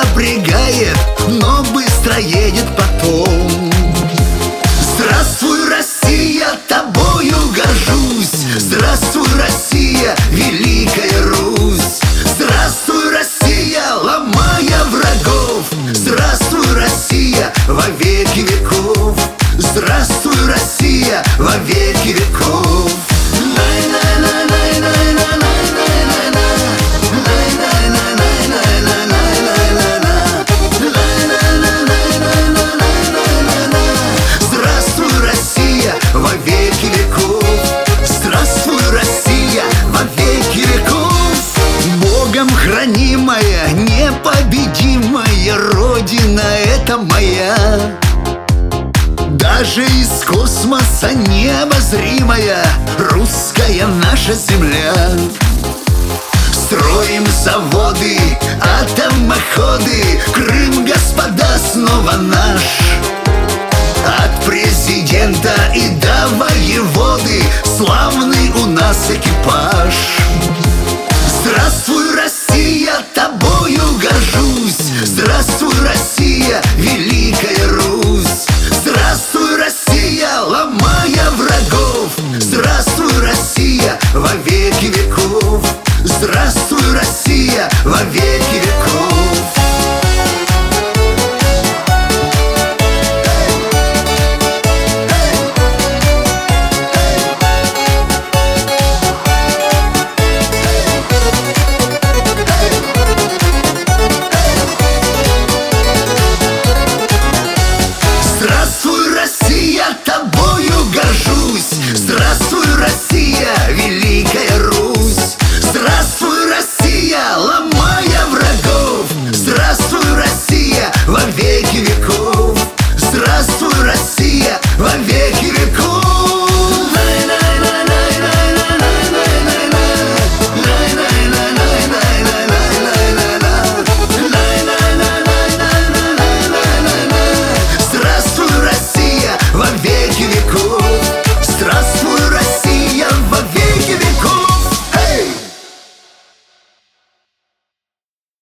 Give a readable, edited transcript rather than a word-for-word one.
напрягает, но быстро едет потом. Здравствуй, Россия, тобою горжусь. Здравствуй, Россия, Великая Русь. Здравствуй, Россия, ломая врагов. Здравствуй, Россия, во веки веков. Здравствуй, Россия, во веки веков. Здравствуй, Россия, во веки веков. Здравствуй, Россия, во веки веков. Богом хранимая, непобедимая Родина эта моя. Даже из космоса необозримая русская наша земля. Строим заводы, атомоходы, Крым, господа, снова наш. От президента и до воеводы славный у нас экипаж. Здравствуй,